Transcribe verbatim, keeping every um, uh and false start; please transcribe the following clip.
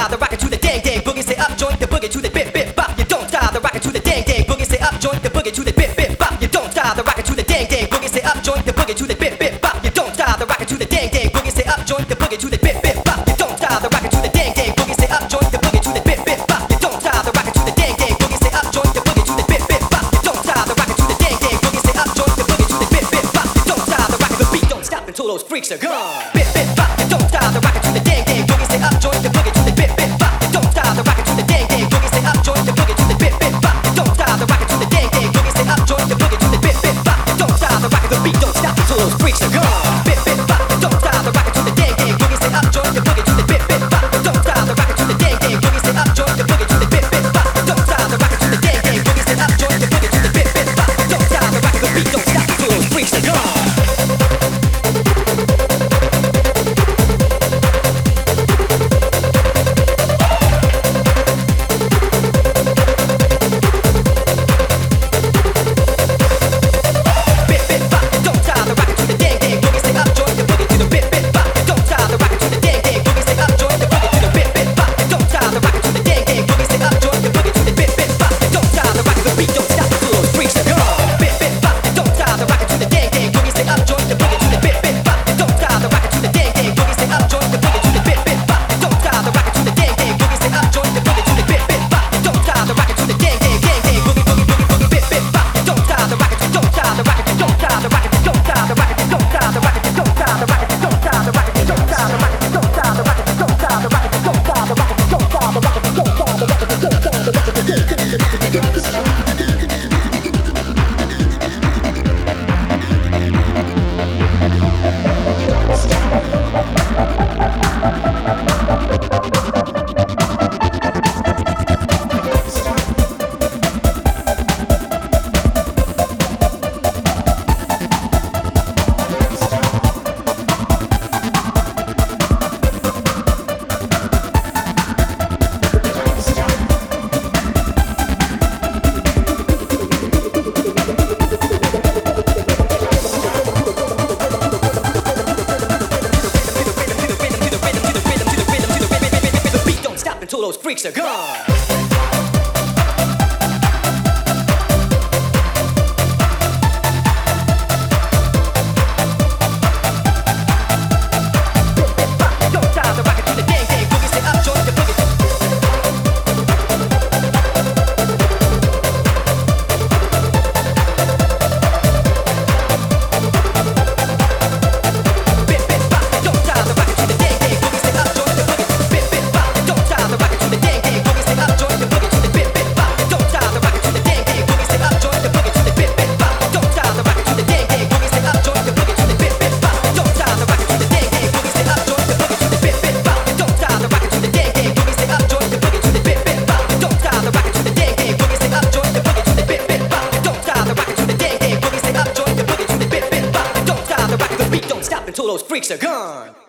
stop the rocket to the dang dang boogie. Say up, joint the boogie to the bit bit bop. You don't stop the rocket to the dang dang boogie. Say up, joint the boogie to the bit bit bop. You don't stop the rocket to the dang dang boogie. Say up, joint the boogie to the bit bit bop. You don't stop the rocket to the dang dang boogie. Say up, joint the boogie to the bit bit bop. You don't stop the rocket to the dang dang boogie. Say up, joint the boogie to the bit bit bop. You don't stop the rocket to the dang dang boogie. Say up, joint the boogie to the bit bit bop. You don't stop the rocket to the dang dang boogie. Say up, joint the boogie to the bit bit bop. You don't stop the rocket, the beat don't stop until those freaks are gone. Bit bit bop. You don't stop the rocket to the dang dang boogie. Say up, joint the boogie to the bit bit bop. You don't stop the rocket to the dang dang boogie. Say up, joint the boogie to the bit bit bop. You don't stop the rocket to the dang dang boogie. Say up, joint the boogie to the bit bit bop. You don't stop the rocket, the beat don't stop until those freaks are gone. Bit bit bop. You don't stop the rocket to the dang dang boogie. Say up, joint the boogie to the bit bit bop. You don't stop the rocket to the dang dang boogie. Say up, joint the boogie to the bit bit bop. You don't stop the rocket to the dang dang boogie. Say up, joint the boogie to the bit bit bop. You don't stop the rocket, the beat don't stop until those freaks are gone. Until those freaks are gone. Until those freaks are gone.